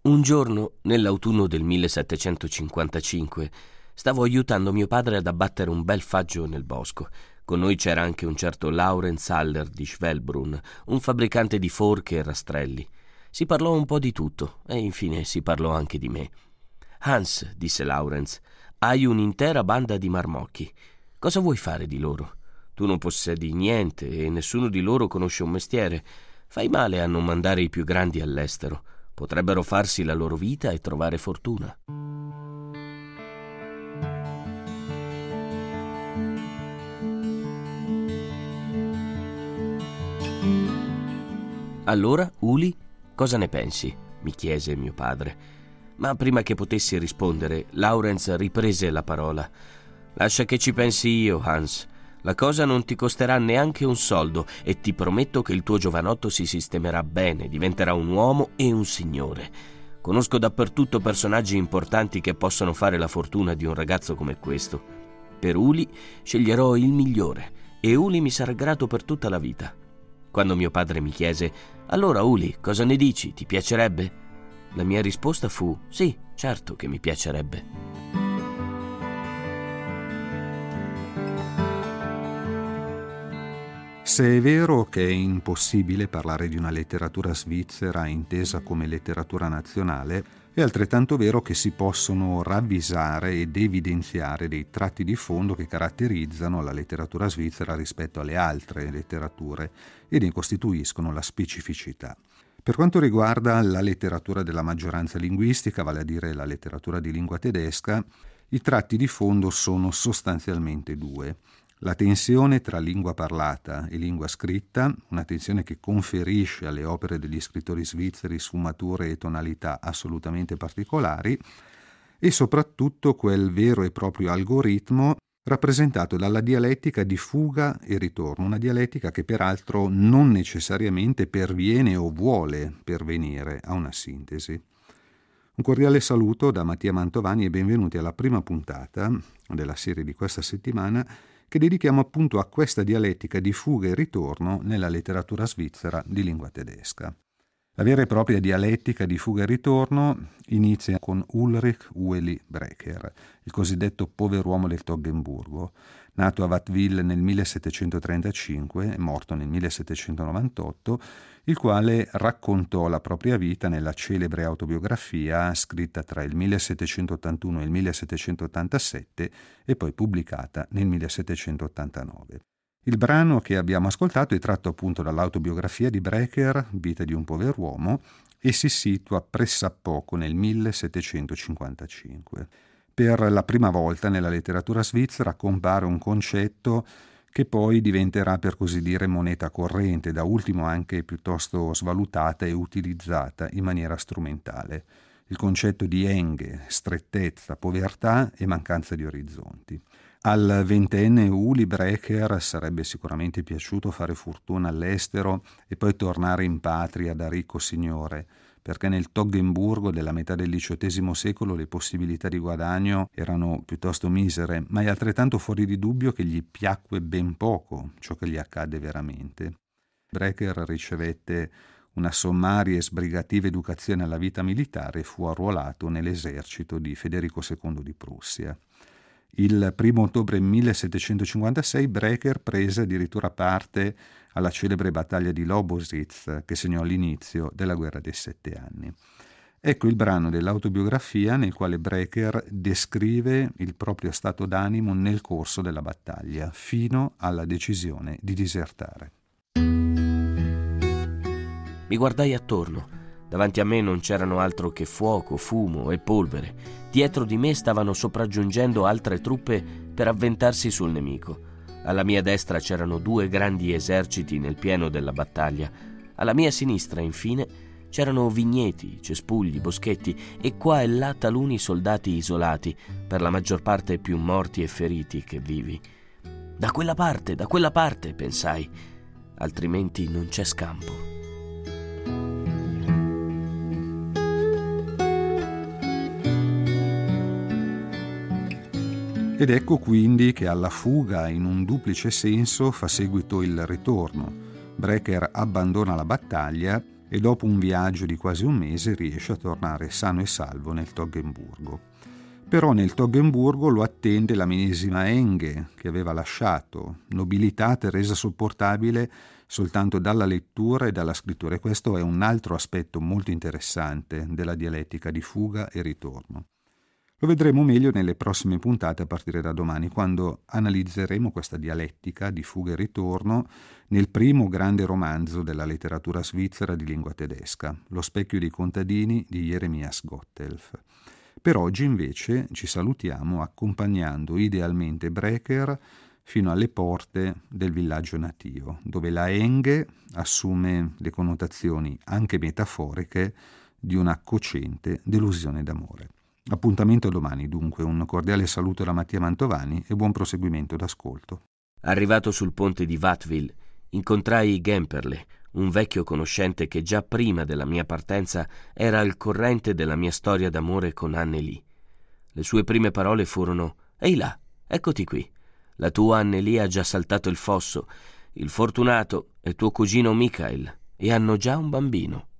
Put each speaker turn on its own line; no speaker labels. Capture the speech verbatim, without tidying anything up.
Un giorno, nell'autunno del millesettecentocinquantacinque, stavo aiutando mio padre ad abbattere un bel faggio nel bosco. Con noi c'era anche un certo Laurens Haller di Schwelbrunn, un fabbricante di forche e rastrelli. Si parlò un po' di tutto e infine si parlò anche di me. «Hans», disse Laurens, «hai un'intera banda di marmocchi. Cosa vuoi fare di loro? Tu non possedi niente e nessuno di loro conosce un mestiere. Fai male a non mandare i più grandi all'estero. Potrebbero farsi la loro vita e trovare fortuna». «Allora, Uli, cosa ne pensi?» mi chiese mio padre. Ma prima che potessi rispondere, Laurens riprese la parola. «Lascia che ci pensi io, Hans. La cosa non ti costerà neanche un soldo e ti prometto che il tuo giovanotto si sistemerà bene, diventerà un uomo e un signore. Conosco dappertutto personaggi importanti che possono fare la fortuna di un ragazzo come questo. Per Uli sceglierò il migliore e Uli mi sarà grato per tutta la vita». Quando mio padre mi chiese: «Allora, Uli, cosa ne dici? Ti piacerebbe?» La mia risposta fu: «Sì, certo che mi piacerebbe».
Se è vero che è impossibile parlare di una letteratura svizzera intesa come letteratura nazionale, è altrettanto vero che si possono ravvisare ed evidenziare dei tratti di fondo che caratterizzano la letteratura svizzera rispetto alle altre letterature e ne costituiscono la specificità. Per quanto riguarda la letteratura della maggioranza linguistica, vale a dire la letteratura di lingua tedesca, i tratti di fondo sono sostanzialmente due. La tensione tra lingua parlata e lingua scritta, una tensione che conferisce alle opere degli scrittori svizzeri sfumature e tonalità assolutamente particolari, e soprattutto quel vero e proprio algoritmo rappresentato dalla dialettica di fuga e ritorno, una dialettica che peraltro non necessariamente perviene o vuole pervenire a una sintesi. Un cordiale saluto da Mattia Mantovani e benvenuti alla prima puntata della serie di questa settimana che dedichiamo appunto a questa dialettica di fuga e ritorno nella letteratura svizzera di lingua tedesca. La vera e propria dialettica di fuga e ritorno inizia con Ulrich Ueli Brecher, il cosiddetto pover'uomo del Toggenburgo, nato a Wattwil nel millesettecentotrentacinque e morto nel millesettecentonovantotto, il quale raccontò la propria vita nella celebre autobiografia scritta tra il millesettecentottantuno e il millesettecentottantasette e poi pubblicata nel millesettecentottantanove. Il brano che abbiamo ascoltato è tratto appunto dall'autobiografia di Brecher, Vita di un pover'uomo, e si situa pressappoco nel millesettecentocinquantacinque. Per la prima volta nella letteratura svizzera compare un concetto che poi diventerà, per così dire, moneta corrente, da ultimo anche piuttosto svalutata e utilizzata in maniera strumentale: il concetto di Enge, strettezza, povertà e mancanza di orizzonti. Al ventenne Uli Brecher sarebbe sicuramente piaciuto fare fortuna all'estero e poi tornare in patria da ricco signore, perché nel Toggenburgo della metà del diciottesimo secolo le possibilità di guadagno erano piuttosto misere, ma è altrettanto fuori di dubbio che gli piacque ben poco ciò che gli accadde veramente. Brecher ricevette una sommaria e sbrigativa educazione alla vita militare e fu arruolato nell'esercito di Federico secondo di Prussia. Il primo ottobre millesettecentocinquantasei Brecher prese addirittura parte alla celebre battaglia di Lobositz che segnò l'inizio della guerra dei sette anni. Ecco il brano dell'autobiografia nel quale Brecher descrive il proprio stato d'animo nel corso della battaglia, fino alla decisione di disertare.
Mi guardai attorno. Davanti a me non c'erano altro che fuoco, fumo e polvere. Dietro di me stavano sopraggiungendo altre truppe per avventarsi sul nemico. Alla mia destra c'erano due grandi eserciti nel pieno della battaglia. Alla mia sinistra, infine, c'erano vigneti, cespugli, boschetti e qua e là taluni soldati isolati, per la maggior parte più morti e feriti che vivi. Da quella parte, da quella parte, pensai, altrimenti non c'è scampo.
Ed ecco quindi che alla fuga in un duplice senso fa seguito il ritorno. Brecher abbandona la battaglia e dopo un viaggio di quasi un mese riesce a tornare sano e salvo nel Toggenburgo. Però nel Toggenburgo lo attende la medesima Enge che aveva lasciato, nobilità resa sopportabile soltanto dalla lettura e dalla scrittura, e questo è un altro aspetto molto interessante della dialettica di fuga e ritorno. Lo vedremo meglio nelle prossime puntate a partire da domani, quando analizzeremo questa dialettica di fuga e ritorno nel primo grande romanzo della letteratura svizzera di lingua tedesca, Lo specchio dei contadini di Jeremias Gotthelf. Per oggi invece ci salutiamo accompagnando idealmente Breker fino alle porte del villaggio natio, dove la Enge assume le connotazioni anche metaforiche di una cocente delusione d'amore. Appuntamento domani, dunque, un cordiale saluto da Mattia Mantovani e buon proseguimento d'ascolto.
Arrivato sul ponte di Watteville, incontrai Gemperle, un vecchio conoscente che già prima della mia partenza era al corrente della mia storia d'amore con Annelie. Le sue prime parole furono: «Ehi là, eccoti qui. La tua Annelie ha già saltato il fosso. Il fortunato è tuo cugino Michael e hanno già un bambino».